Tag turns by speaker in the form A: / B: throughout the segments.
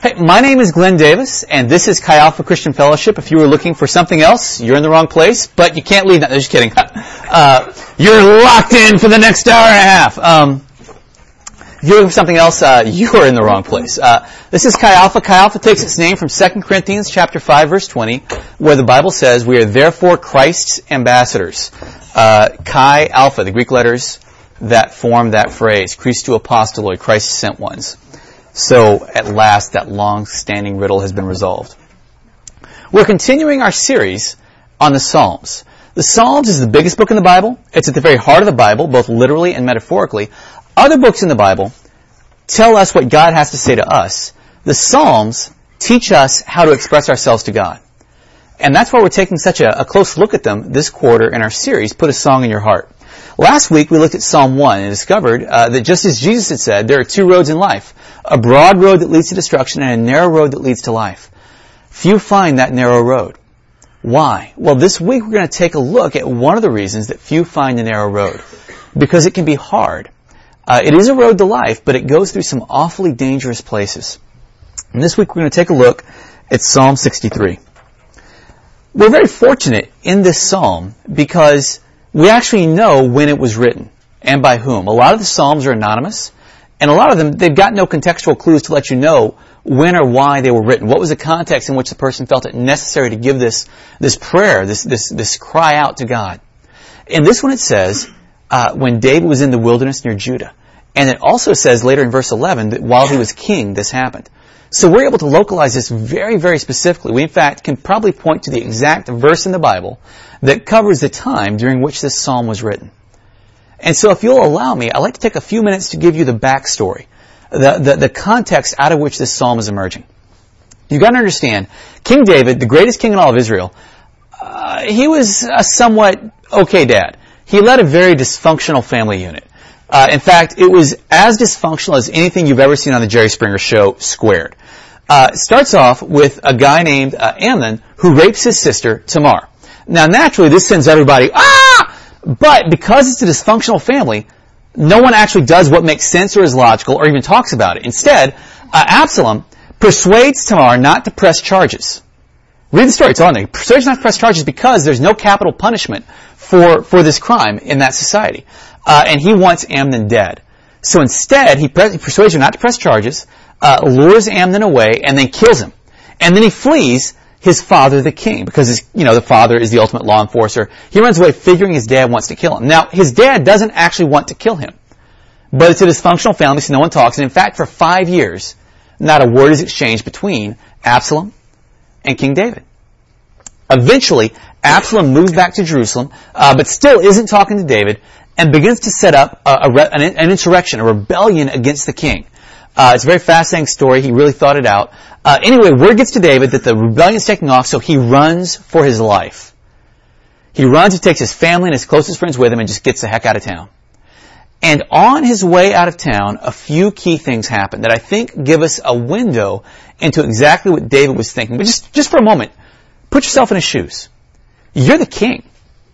A: Hey, my name is Glenn Davis, and this is Chi Alpha Christian Fellowship. If you were looking for something else, you're in the wrong place, but you can't leave now. No, just kidding. You're locked in for the next hour and a half. If you're looking for something else, you're in the wrong place. This is Chi Alpha. Chi Alpha takes its name from 2 Corinthians chapter 5, verse 20, where the Bible says, we are therefore Christ's ambassadors. Chi Alpha, the Greek letters that form that phrase, Christou apostoloi, Christ sent ones. So, at last, that long-standing riddle has been resolved. We're continuing our series on the Psalms. The Psalms is the biggest book in the Bible. It's at the very heart of the Bible, both literally and metaphorically. Other books in the Bible tell us what God has to say to us. The Psalms teach us how to express ourselves to God. And that's why we're taking such a close look at them this quarter in our series, Put a Song in Your Heart. Last week, we looked at Psalm 1 and discovered that just as Jesus had said, there are two roads in life. A broad road that leads to destruction and a narrow road that leads to life. Few find that narrow road. Why? Well, this week we're going to take a look at one of the reasons that few find the narrow road. Because it can be hard. It is a road to life, but it goes through some awfully dangerous places. And this week we're going to take a look at Psalm 63. We're very fortunate in this psalm because we actually know when it was written and by whom. A lot of the psalms are anonymous, and a lot of them, they've got no contextual clues to let you know when or why they were written. What was the context in which the person felt it necessary to give this prayer, this cry out to God. In this one it says, when David was in the wilderness near Judah. And it also says later in verse 11 that while he was king, this happened. So we're able to localize this very, very specifically. We, in fact, can probably point to the exact verse in the Bible that covers the time during which this psalm was written. And so if you'll allow me, I'd like to take a few minutes to give you the backstory, the context out of which this psalm is emerging. You've got to understand, King David, the greatest king in all of Israel, he was a somewhat okay dad. He led a very dysfunctional family unit. In fact, it was as dysfunctional as anything you've ever seen on the Jerry Springer Show squared. It starts off with a guy named Amnon who rapes his sister, Tamar. Now, naturally, this sends everybody, But because it's a dysfunctional family, no one actually does what makes sense or is logical or even talks about it. Instead, Absalom persuades Tamar not to press charges. Read the story, it's on there. He persuades not to press charges because there's no capital punishment for this crime in that society. And he wants Amnon dead. So instead, he persuades her not to press charges, lures Amnon away, and then kills him. And then he flees his father, the king, because the father is the ultimate law enforcer. He runs away figuring his dad wants to kill him. Now, his dad doesn't actually want to kill him. But it's a dysfunctional family, so no one talks. And in fact, for 5 years, not a word is exchanged between Absalom and King David. Eventually, Absalom moves back to Jerusalem, but still isn't talking to David, and begins to set up an insurrection, a rebellion against the king. It's a very fascinating story. He really thought it out. Anyway, word gets to David that the rebellion is taking off, so he runs for his life. He runs, he takes his family and his closest friends with him, and just gets the heck out of town. And on his way out of town, a few key things happen that I think give us a window into exactly what David was thinking. But just for a moment, put yourself in his shoes. You're the king.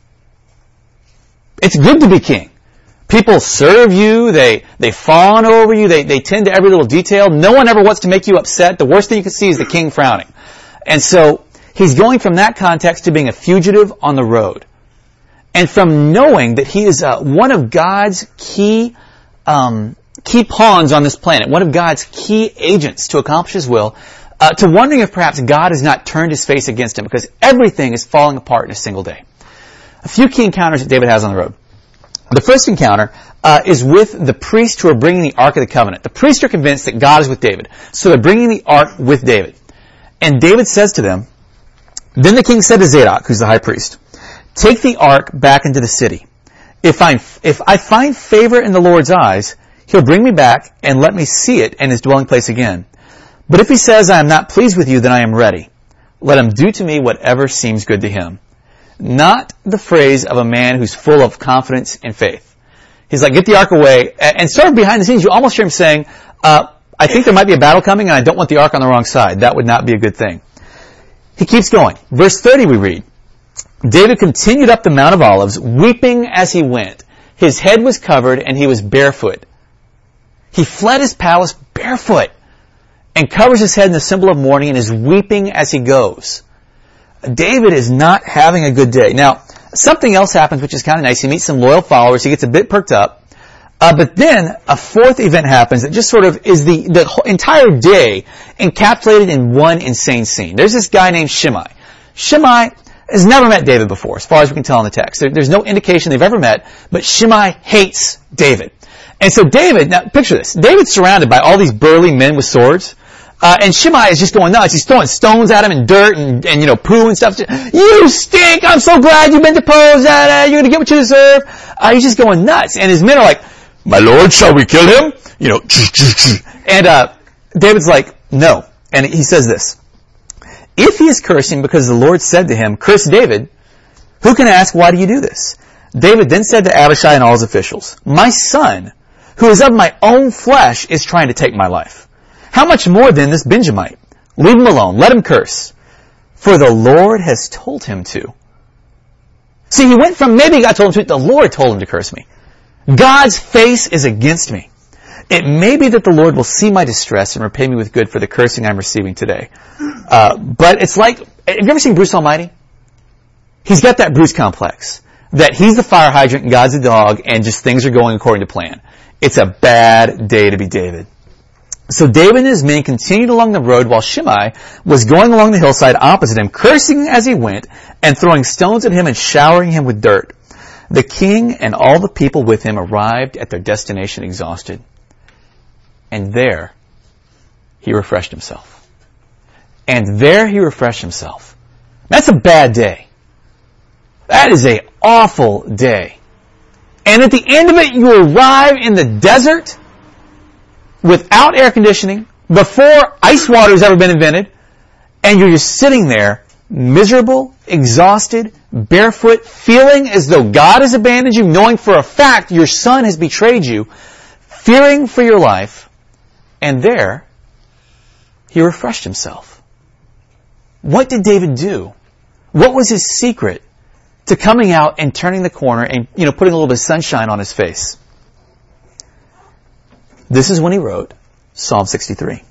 A: It's good to be king. People serve you, they fawn over you, they tend to every little detail. No one ever wants to make you upset. The worst thing you can see is the king frowning. And so, he's going from that context to being a fugitive on the road. And from knowing that he is one of God's key pawns on this planet, one of God's key agents to accomplish His will, to wondering if perhaps God has not turned His face against him because everything is falling apart in a single day. A few key encounters that David has on the road. The first encounter is with the priests who are bringing the Ark of the Covenant. The priests are convinced that God is with David, so they're bringing the Ark with David. And David says to them, Then the king said to Zadok, who's the high priest, Take the Ark back into the city. If I find favor in the Lord's eyes, He'll bring me back and let me see it and His dwelling place again. But if He says, I am not pleased with you, then I am ready. Let Him do to me whatever seems good to Him. Not the phrase of a man who's full of confidence and faith. He's like, get the ark away. And sort of behind the scenes, you almost hear him saying, I think there might be a battle coming and I don't want the ark on the wrong side. That would not be a good thing. He keeps going. Verse 30 we read, David continued up the Mount of Olives, weeping as he went. His head was covered and he was barefoot. He fled his palace barefoot. and covers his head in the symbol of mourning and is weeping as he goes. David is not having a good day. Now, something else happens which is kind of nice. He meets some loyal followers. He gets a bit perked up. But then a fourth event happens that just sort of is the whole entire day encapsulated in one insane scene. There's this guy named Shimei. Shimei has never met David before, as far as we can tell in the text. There's no indication they've ever met, but Shimei hates David. And so David, now picture this, David's surrounded by all these burly men with swords. And Shimei is just going nuts. He's throwing stones at him and dirt and poo and stuff. You stink! I'm so glad you've been deposed. You're going to get what you deserve. He's just going nuts. And his men are like, my lord, shall we kill him? And David's like, no. And he says this, if he is cursing because the Lord said to him, curse David, who can ask, why do you do this? David then said to Abishai and all his officials, my son, who is of my own flesh, is trying to take my life. How much more then this Benjamite? Leave him alone. Let him curse. For the Lord has told him to. See, he went from maybe God told him to, the Lord told him to curse me. God's face is against me. It may be that the Lord will see my distress and repay me with good for the cursing I'm receiving today. But it's like, have you ever seen Bruce Almighty? He's got that Bruce complex. That he's the fire hydrant and God's the dog and just things are going according to plan. It's a bad day to be David. So David and his men continued along the road while Shimei was going along the hillside opposite him, cursing as he went and throwing stones at him and showering him with dirt. The king and all the people with him arrived at their destination exhausted. And there he refreshed himself. And there he refreshed himself. That's a bad day. That is an awful day. And at the end of it, you arrive in the desert without air conditioning, before ice water has ever been invented, and you're just sitting there, miserable, exhausted, barefoot, feeling as though God has abandoned you, knowing for a fact your son has betrayed you, fearing for your life, and there, he refreshed himself. What did David do? What was his secret to coming out and turning the corner and, putting a little bit of sunshine on his face? This is when he wrote Psalm 63.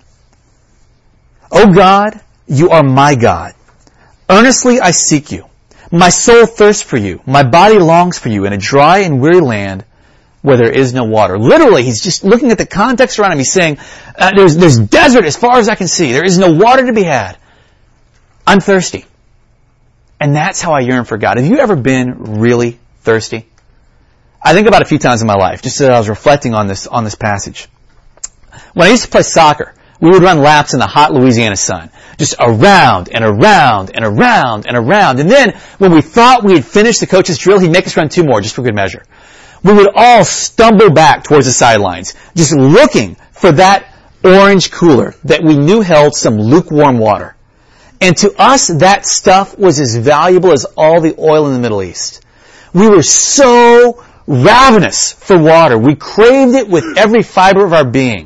A: O God, you are my God. Earnestly I seek you. My soul thirsts for you. My body longs for you in a dry and weary land where there is no water. Literally, he's just looking at the context around him. He's saying, there's desert as far as I can see. There is no water to be had. I'm thirsty. And that's how I yearn for God. Have you ever been really thirsty? I think about it a few times in my life, just as I was reflecting on this passage. When I used to play soccer, we would run laps in the hot Louisiana sun. Just around and around and around and around. And then, when we thought we had finished the coach's drill, he'd make us run 2 more, just for good measure. We would all stumble back towards the sidelines, just looking for that orange cooler that we knew held some lukewarm water. And to us, that stuff was as valuable as all the oil in the Middle East. We were so ravenous for water. We craved it with every fiber of our being.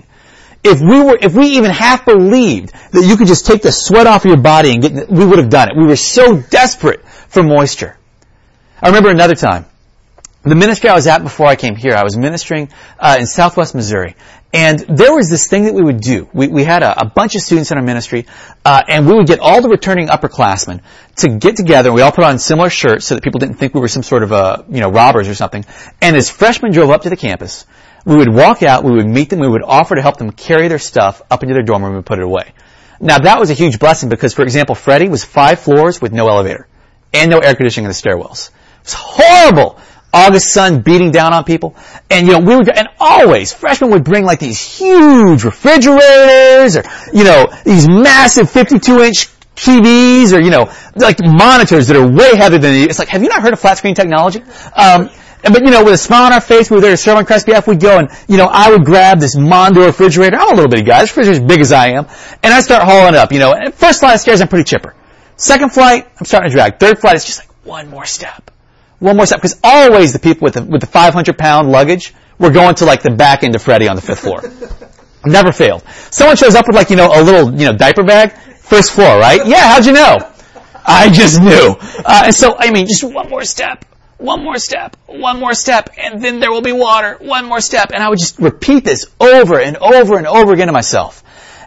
A: If we even half believed that you could just take the sweat off of your body and get, we would have done it. We were so desperate for moisture. I remember another time. The ministry I was at before I came here, I was ministering in Southwest Missouri. And there was this thing that we would do. We had a bunch of students in our ministry, and we would get all the returning upperclassmen to get together, and we all put on similar shirts so that people didn't think we were some sort of robbers or something. And as freshmen drove up to the campus, we would walk out, we would meet them, we would offer to help them carry their stuff up into their dorm room and put it away. Now that was a huge blessing because, for example, Freddie was 5 floors with no elevator and no air conditioning in the stairwells. It was horrible. August sun beating down on people. And, and always, freshmen would bring like these huge refrigerators or, these massive 52-inch TVs or, like monitors that are way heavier than you. It's like, have you not heard of flat screen technology? But, with a smile on our face, we were there to serve on Crespi F, we'd go and, I would grab this Mondo refrigerator. I'm a little bitty guy. This refrigerator's as big as I am. And I start hauling up, And first flight of stairs, I'm pretty chipper. Second flight, I'm starting to drag. Third flight, it's just like one more step. One more step. Because always the people with the 500-pound luggage were going to like the back end of Freddie on the 5th floor. Never failed. Someone shows up with like, a little, diaper bag. First floor, right? Yeah, how'd you know? I just knew. And so, just one more step. One more step, one more step, and then there will be water. One more step. And I would just repeat this over and over and over again to myself.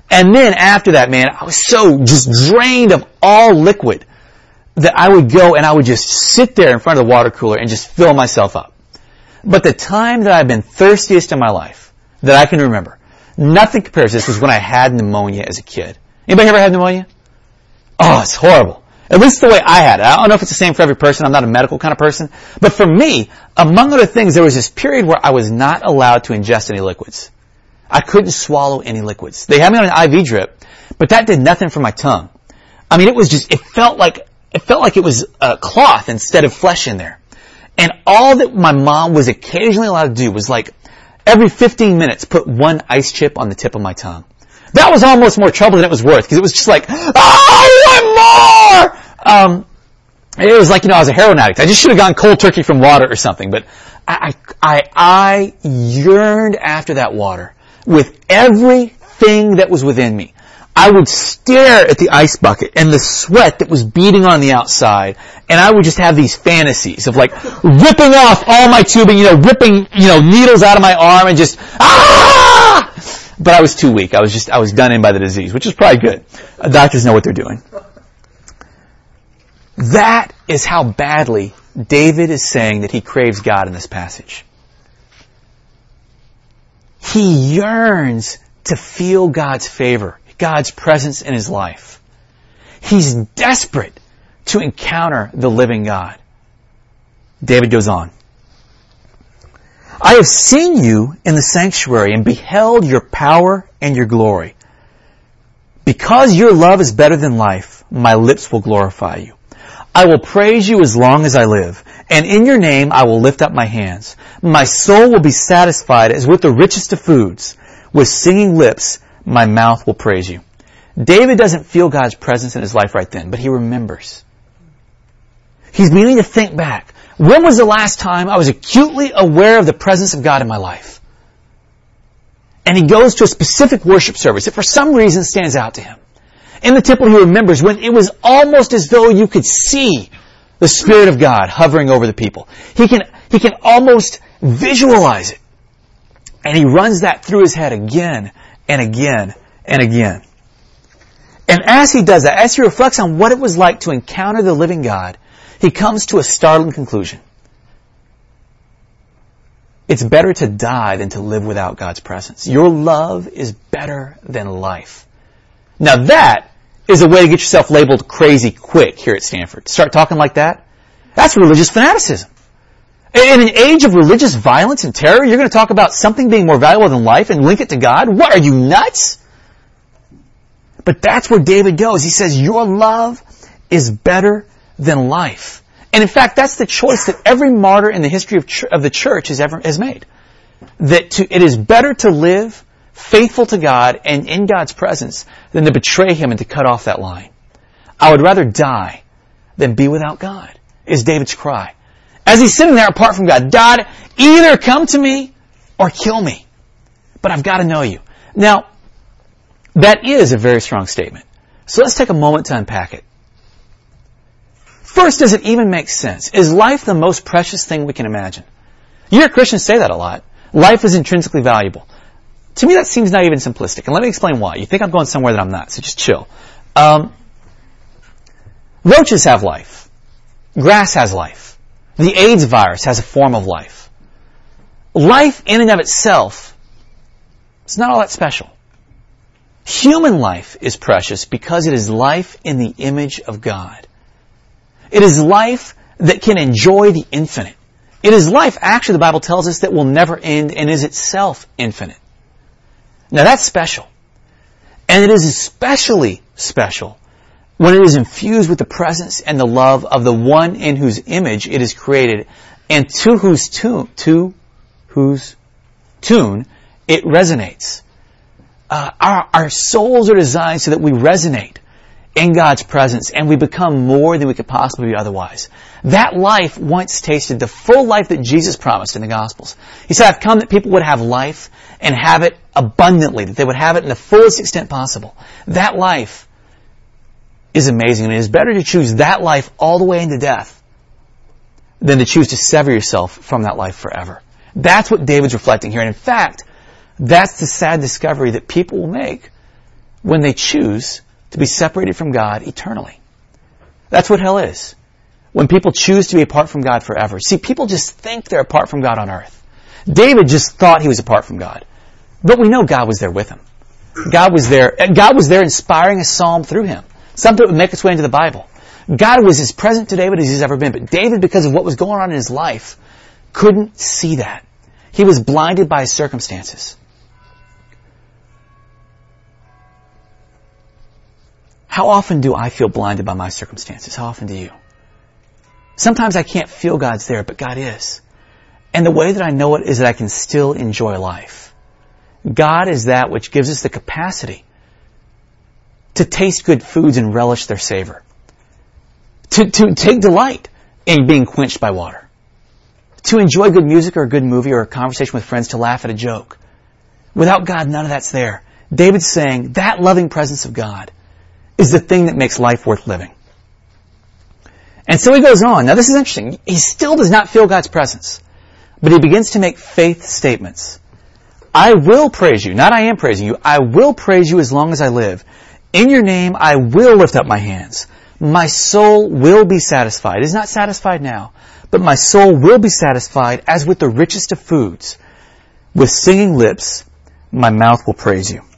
A: And then after that, man, I was so just drained of all liquid that I would go and I would just sit there in front of the water cooler and just fill myself up. But the time that I've been thirstiest in my life that I can remember, nothing compares to this, was when I had pneumonia as a kid. Anybody ever had pneumonia? Oh, it's horrible. At least the way I had it. I don't know if it's the same for every person. I'm not a medical kind of person. But for me, among other things, there was this period where I was not allowed to ingest any liquids. I couldn't swallow any liquids. They had me on an IV drip, but that did nothing for my tongue. I mean, it felt like it was cloth instead of flesh in there. And all that my mom was occasionally allowed to do was like every 15 minutes put one ice chip on the tip of my tongue. That was almost more trouble than it was worth, because it was just like, oh, one more! It was like, I was a heroin addict. I just should have gone cold turkey from water or something. But I yearned after that water with everything that was within me. I would stare at the ice bucket and the sweat that was beading on the outside, and I would just have these fantasies of like ripping off all my tubing, ripping, needles out of my arm and just, ah! But I was too weak. I was done in by the disease, which is probably good. Doctors know what they're doing. That is how badly David is saying that he craves God in this passage. He yearns to feel God's favor, God's presence in his life. He's desperate to encounter the living God. David goes on. I have seen you in the sanctuary and beheld your power and your glory. Because your love is better than life, my lips will glorify you. I will praise you as long as I live, and in your name I will lift up my hands. My soul will be satisfied as with the richest of foods. With singing lips, my mouth will praise you. David doesn't feel God's presence in his life right then, but he remembers. He's beginning to think back. When was the last time I was acutely aware of the presence of God in my life? And he goes to a specific worship service that for some reason stands out to him. In the temple, he remembers when it was almost as though you could see the Spirit of God hovering over the people. He can almost visualize it. And he runs that through his head again and again and again. And as he does that, as he reflects on what it was like to encounter the living God, he comes to a startling conclusion. It's better to die than to live without God's presence. Your love is better than life. Now that is a way to get yourself labeled crazy quick here at Stanford. Start talking like that? That's religious fanaticism. In an age of religious violence and terror, you're going to talk about something being more valuable than life and link it to God? What, are you nuts? But that's where David goes. He says, your love is better than life. And in fact, that's the choice that every martyr in the history of the church has made. That it is better to live faithful to God and in God's presence than to betray Him and to cut off that line. I would rather die than be without God, is David's cry. As he's sitting there apart from God, God, either come to me or kill me. But I've got to know you. Now, that is a very strong statement. So let's take a moment to unpack it. First, does it even make sense? Is life the most precious thing we can imagine? You hear Christians say that a lot. Life is intrinsically valuable. To me, that seems not even simplistic. And let me explain why. You think I'm going somewhere that I'm not, so just chill. Roaches have life. Grass has life. The AIDS virus has a form of life. Life in and of itself is not all that special. Human life is precious because it is life in the image of God. It is life that can enjoy the infinite. It is life, actually, the Bible tells us, that will never end and is itself infinite. Now that's special. And it is especially special when it is infused with the presence and the love of the one in whose image it is created and to whose tune it resonates. Our souls are designed so that we resonate in God's presence and we become more than we could possibly be otherwise. That life once tasted the full life that Jesus promised in the Gospels. He said, I've come that people would have life and have it abundantly, that they would have it in the fullest extent possible. That life is amazing, and it is better to choose that life all the way into death than to choose to sever yourself from that life forever. That's what David's reflecting here. And in fact, that's the sad discovery that people will make when they choose to be separated from God eternally. That's what hell is. When people choose to be apart from God forever. See, people just think they're apart from God on earth. David just thought he was apart from God. But we know God was there with him. God was there inspiring a psalm through him. Something that would make its way into the Bible. God was as present to David as he's ever been. But David, because of what was going on in his life, couldn't see that. He was blinded by his circumstances. How often do I feel blinded by my circumstances? How often do you? Sometimes I can't feel God's there, but God is. And the way that I know it is that I can still enjoy life. God is that which gives us the capacity to taste good foods and relish their savor. To take delight in being quenched by water. To enjoy good music or a good movie or a conversation with friends, to laugh at a joke. Without God, none of that's there. David's saying that loving presence of God is the thing that makes life worth living. And so he goes on. Now this is interesting. He still does not feel God's presence. But he begins to make faith statements. I will praise you. Not I am praising you. I will praise you as long as I live. In your name I will lift up my hands. My soul will be satisfied. It is not satisfied now. But my soul will be satisfied as with the richest of foods. With singing lips, my mouth will praise you.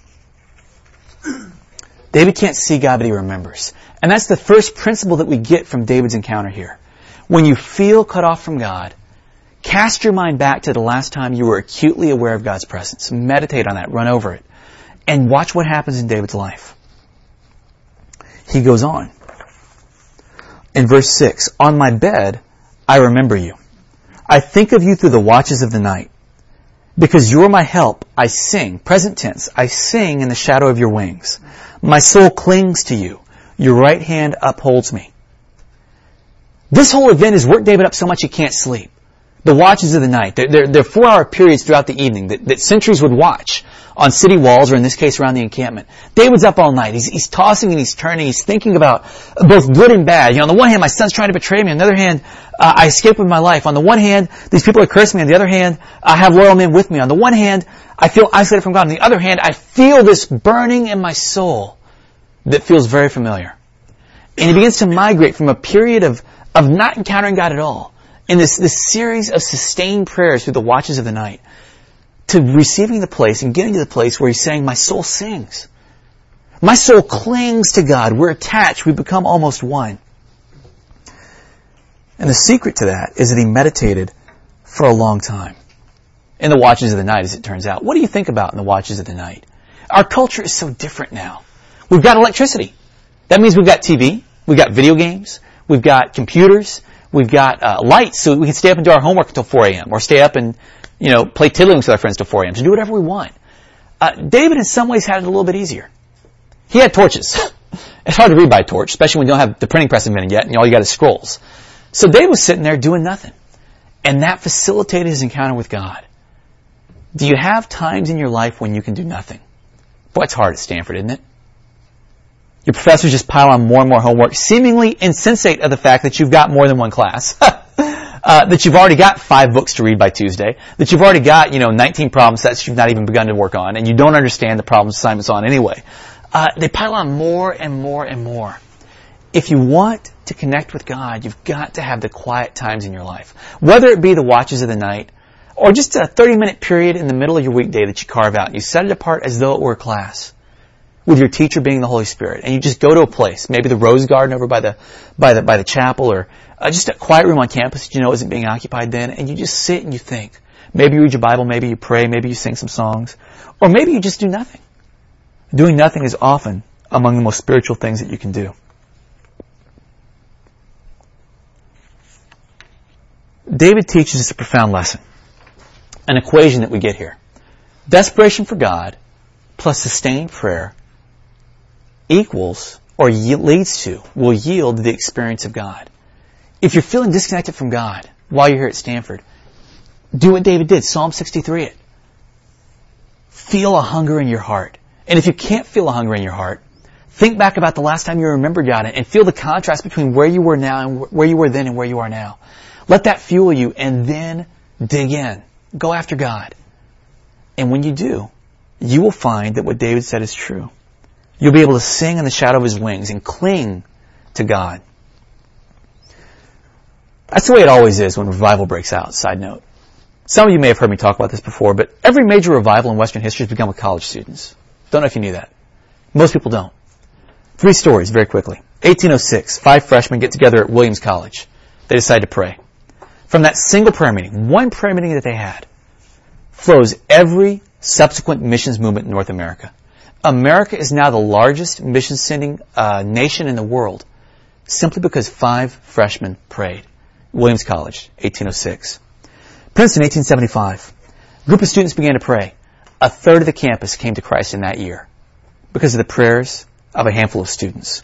A: David can't see God, but he remembers. And that's the first principle that we get from David's encounter here. When you feel cut off from God, cast your mind back to the last time you were acutely aware of God's presence. Meditate on that. Run over it. And watch what happens in David's life. He goes on. In verse 6, on my bed, I remember you. I think of you through the watches of the night. Because you are my help, I sing. Present tense, I sing in the shadow of your wings. My soul clings to you. Your right hand upholds me. This whole event has worked David up so much he can't sleep. The watches of the night. They're 4-hour periods throughout the evening that sentries would watch on city walls, or in this case around the encampment. David's up all night. He's tossing and he's turning. He's thinking about both good and bad. On the one hand, my son's trying to betray me. On the other hand, I escaped with my life. On the one hand, these people are cursing me. On the other hand, I have loyal men with me. On the one hand, I feel isolated from God. On the other hand, I feel this burning in my soul that feels very familiar. And he begins to migrate from a period of not encountering God at all, in this series of sustained prayers through the watches of the night, to receiving the place and getting to the place where he's saying, my soul sings. My soul clings to God. We're attached. We become almost one. And the secret to that is that he meditated for a long time. In the watches of the night, as it turns out. What do you think about in the watches of the night? Our culture is so different now. We've got electricity. That means we've got TV. We've got video games. We've got computers. We've got lights so we can stay up and do our homework until 4 a.m. or stay up and, play tiddlywinks with our friends till 4 a.m. to do whatever we want. David in some ways had it a little bit easier. He had torches. It's hard to read by a torch, especially when you don't have the printing press invented yet and all you got is scrolls. So David was sitting there doing nothing. And that facilitated his encounter with God. Do you have times in your life when you can do nothing? Boy, it's hard at Stanford, isn't it? Your professors just pile on more and more homework, seemingly insensate of the fact that you've got more than one class. That you've already got 5 books to read by Tuesday. That you've already got, 19 problem sets you've not even begun to work on, and you don't understand the problem assignments on anyway. They pile on more and more and more. If you want to connect with God, you've got to have the quiet times in your life. Whether it be the watches of the night, or just a 30-minute period in the middle of your weekday that you carve out, and you set it apart as though it were a class, with your teacher being the Holy Spirit, and you just go to a place, maybe the Rose Garden over by the chapel, or just a quiet room on campus that isn't being occupied then, and you just sit and you think. Maybe you read your Bible, maybe you pray, maybe you sing some songs, or maybe you just do nothing. Doing nothing is often among the most spiritual things that you can do. David teaches us a profound lesson, an equation that we get here. Desperation for God plus sustained prayer equals or leads to, will yield the experience of God. If you're feeling disconnected from God while you're here at Stanford, do what David did, Psalm 63 it. Feel a hunger in your heart. And if you can't feel a hunger in your heart, think back about the last time you remembered God and feel the contrast between where you were now and where you were then and where you are now. Let that fuel you and then dig in. Go after God. And when you do, you will find that what David said is true. You'll be able to sing in the shadow of His wings and cling to God. That's the way it always is when revival breaks out, side note. Some of you may have heard me talk about this before, but every major revival in Western history has begun with college students. Don't know if you knew that. Most people don't. 3 stories, very quickly. 1806, 5 freshmen get together at Williams College. They decide to pray. From that single prayer meeting, one prayer meeting that they had, flows every subsequent missions movement in North America. America is now the largest mission-sending nation in the world simply because 5 freshmen prayed. Williams College, 1806. Princeton, 1875. A group of students began to pray. 1/3 of the campus came to Christ in that year because of the prayers of a handful of students.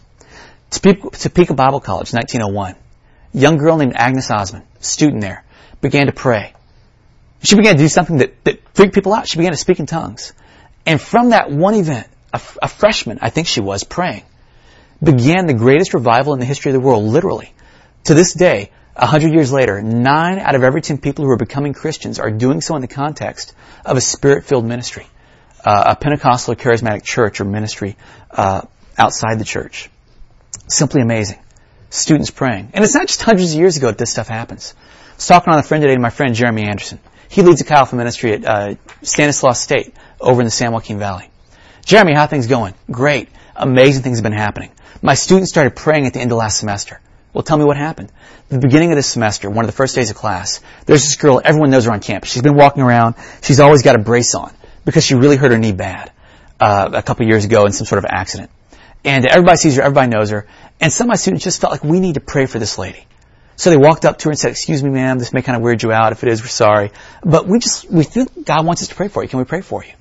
A: Topeka Bible College, 1901. A young girl named Agnes Osmond, student there, began to pray. She began to do something that freaked people out. She began to speak in tongues. And from that one event, a freshman, I think she was, praying, began the greatest revival in the history of the world, literally. To this day, 100 years later, 9 out of every 10 people who are becoming Christians are doing so in the context of a Spirit-filled ministry, a Pentecostal or charismatic church or ministry outside the church. Simply amazing. Students praying. And it's not just hundreds of years ago that this stuff happens. I was talking on a friend today to my friend Jeremy Anderson. He leads a Chi Alpha ministry at Stanislaus State over in the San Joaquin Valley. Jeremy, how are things going? Great. Amazing things have been happening. My students started praying at the end of last semester. Well, tell me what happened. At the beginning of this semester, one of the first days of class, there's this girl, everyone knows her on campus. She's been walking around. She's always got a brace on because she really hurt her knee bad a couple years ago in some sort of accident. And everybody sees her, everybody knows her. And some of my students just felt like we need to pray for this lady. So they walked up to her and said, "Excuse me, ma'am, this may kind of weird you out. If it is, we're sorry. But we think God wants us to pray for you. Can we pray for you?"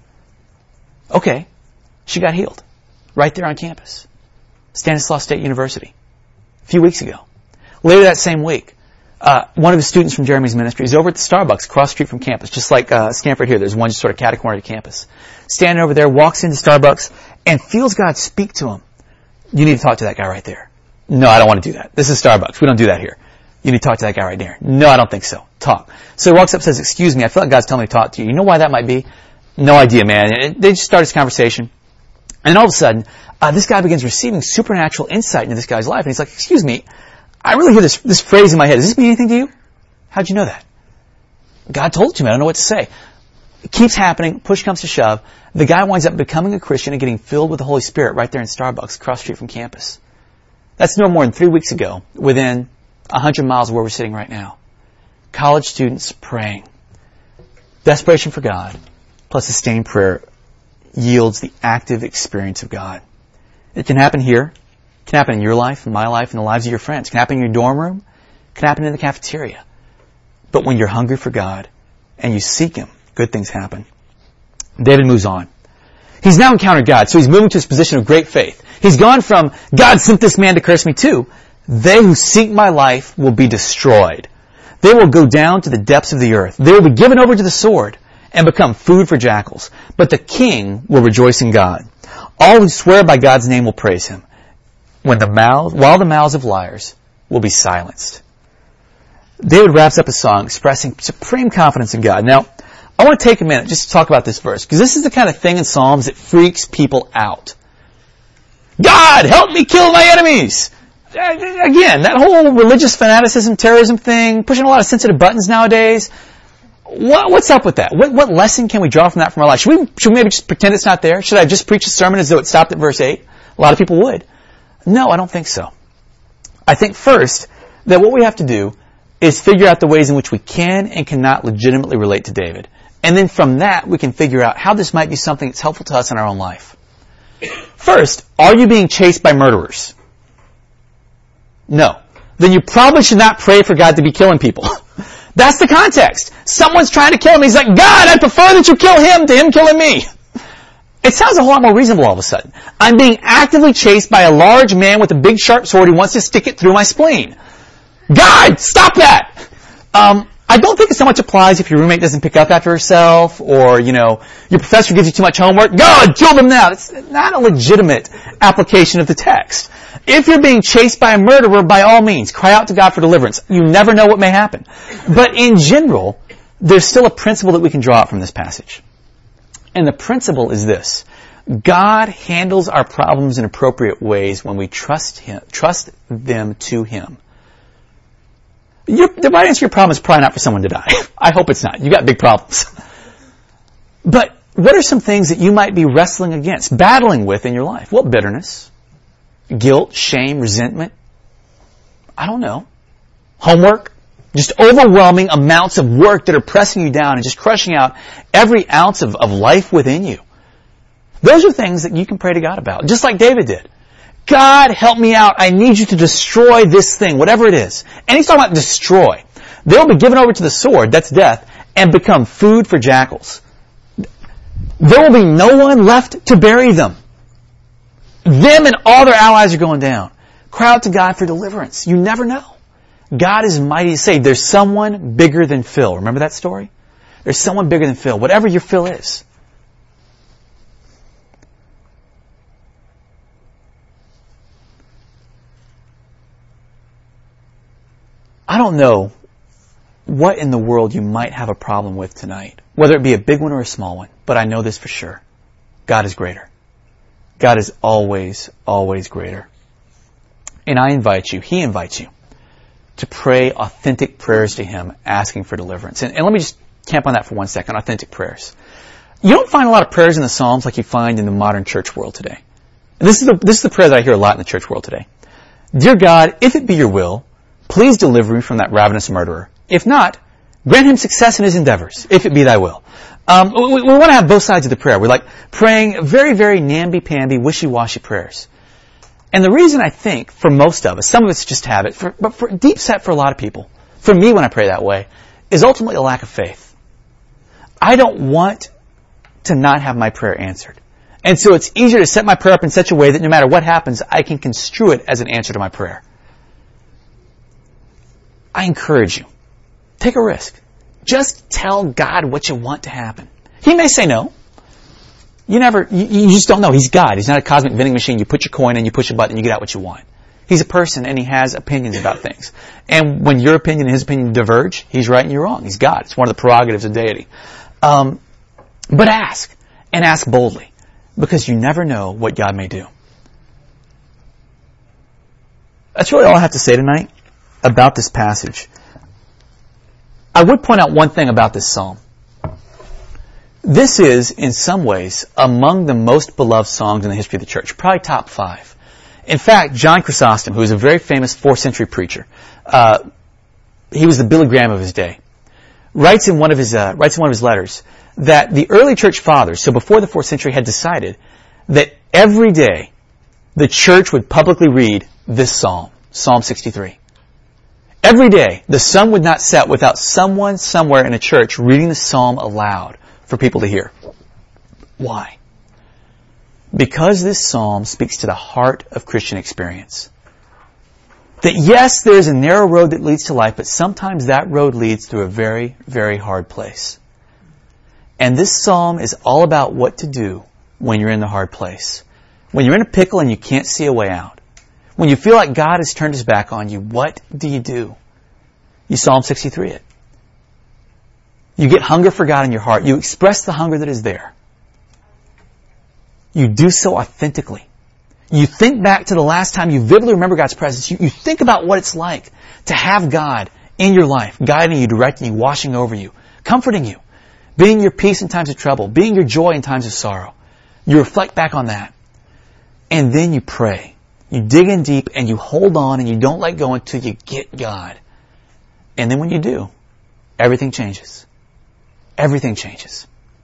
A: Okay. She got healed. Right there on campus. Stanislaus State University. A few weeks ago. Later that same week, one of the students from Jeremy's ministry is over at the Starbucks across the street from campus, just like Stanford here. There's one just sort of catty-corner to campus. Standing over there, walks into Starbucks, and feels God speak to him. "You need to talk to that guy right there." "No, I don't want to do that. This is Starbucks. We don't do that here." "You need to talk to that guy right there." "No, I don't think so." "Talk." So he walks up and says, "Excuse me, I feel like God's telling me to talk to you. You know why that might be?" "No idea, man." And they just start this conversation. And then all of a sudden, this guy begins receiving supernatural insight into this guy's life. And he's like, "Excuse me, I really hear this phrase in my head. Does this mean anything to you?" "How'd you know that?" "God told it to me. I don't know what to say." It keeps happening. Push comes to shove. The guy winds up becoming a Christian and getting filled with the Holy Spirit right there in Starbucks across the street from campus. That's no more than 3 weeks ago, within 100 miles of where we're sitting right now. College students praying. Desperation for God plus sustained prayer yields the active experience of God. It can happen here. It can happen in your life, in my life, in the lives of your friends. It can happen in your dorm room. It can happen in the cafeteria. But when you're hungry for God and you seek Him, good things happen. David moves on. He's now encountered God, so he's moving to his position of great faith. He's gone from, "God sent this man to curse me," to, "They who seek my life will be destroyed. They will go down to the depths of the earth. They will be given over to the sword and become food for jackals. But the king will rejoice in God. All who swear by God's name will praise Him, while the mouths of liars will be silenced." David wraps up his song expressing supreme confidence in God. Now, I want to take a minute just to talk about this verse, because this is the kind of thing in Psalms that freaks people out. God, help me kill my enemies! Again, that whole religious fanaticism, terrorism thing, pushing a lot of sensitive buttons nowadays. What's up with that? What lesson can we draw from that from our life? Should we maybe just pretend it's not there? Should I just preach a sermon as though it stopped at verse 8? A lot of people would. No, I don't think so. I think first that what we have to do is figure out the ways in which we can and cannot legitimately relate to David. And then from that, we can figure out how this might be something that's helpful to us in our own life. First, are you being chased by murderers? No. Then you probably should not pray for God to be killing people. That's the context. Someone's trying to kill me. He's like, "God, I prefer that you kill him to him killing me." It sounds a whole lot more reasonable all of a sudden. I'm being actively chased by a large man with a big sharp sword who wants to stick it through my spleen. God, stop that! I don't think it so much applies if your roommate doesn't pick up after herself, or, your professor gives you too much homework. God, kill them now! It's not a legitimate application of the text. If you're being chased by a murderer, by all means, cry out to God for deliverance. You never know what may happen. But in general, there's still a principle that we can draw out from this passage. And the principle is this. God handles our problems in appropriate ways when we trust them to Him. The right answer to your problem is probably not for someone to die. I hope it's not. You got big problems. But what are some things that you might be wrestling against, battling with in your life? Well, bitterness, guilt, shame, resentment. I don't know. Homework. Just overwhelming amounts of work that are pressing you down and just crushing out every ounce of life within you. Those are things that you can pray to God about, just like David did. God, help me out. I need you to destroy this thing, whatever it is. And he's talking about destroy. They'll be given over to the sword, that's death, and become food for jackals. There will be no one left to bury them. Them and all their allies are going down. Cry out to God for deliverance. You never know. God is mighty to save. There's someone bigger than Phil. Remember that story? There's someone bigger than Phil, whatever your Phil is. I don't know what in the world you might have a problem with tonight, whether it be a big one or a small one, but I know this for sure. God is greater. God is always, always greater. And I invite you, He invites you, to pray authentic prayers to Him, asking for deliverance. And let me just camp on that for 1 second, authentic prayers. You don't find a lot of prayers in the Psalms like you find in the modern church world today. And this is the prayer that I hear a lot in the church world today. Dear God, if it be your will, please deliver me from that ravenous murderer. If not, grant him success in his endeavors, if it be thy will. We want to have both sides of the prayer. We like praying very, very namby-pamby, wishy-washy prayers. And the reason I think, for most of us, some of it's just habit, but for deep set for a lot of people, for me when I pray that way, is ultimately a lack of faith. I don't want to not have my prayer answered. And so it's easier to set my prayer up in such a way that no matter what happens, I can construe it as an answer to my prayer. I encourage you, take a risk. Just tell God what you want to happen. He may say no. You just don't know. He's God. He's not a cosmic vending machine. You put your coin in, you push a button, and you get out what you want. He's a person, and He has opinions about things. And when your opinion and His opinion diverge, He's right and you're wrong. He's God. It's one of the prerogatives of deity. But ask, and ask boldly, because you never know what God may do. That's really all I have to say tonight about this passage. I would point out one thing about this psalm. This is, in some ways, among the most beloved songs in the history of the church. Probably top 5. In fact, John Chrysostom, who was a very famous 4th century preacher, he was the Billy Graham of his day, writes in one of his letters that the early church fathers, so before the 4th century, had decided that every day the church would publicly read this psalm, Psalm 63. Every day, the sun would not set without someone somewhere in a church reading the psalm aloud for people to hear. Why? Because this psalm speaks to the heart of Christian experience. That yes, there's a narrow road that leads to life, but sometimes that road leads through a very, very hard place. And this psalm is all about what to do when you're in the hard place. When you're in a pickle and you can't see a way out. When you feel like God has turned His back on you, what do? You Psalm 63 it. You get hunger for God in your heart. You express the hunger that is there. You do so authentically. You think back to the last time you vividly remember God's presence. You think about what it's like to have God in your life, guiding you, directing you, washing over you, comforting you, being your peace in times of trouble, being your joy in times of sorrow. You reflect back on that. And then you pray. You dig in deep and you hold on and you don't let go until you get God. And then when you do, everything changes. Everything changes.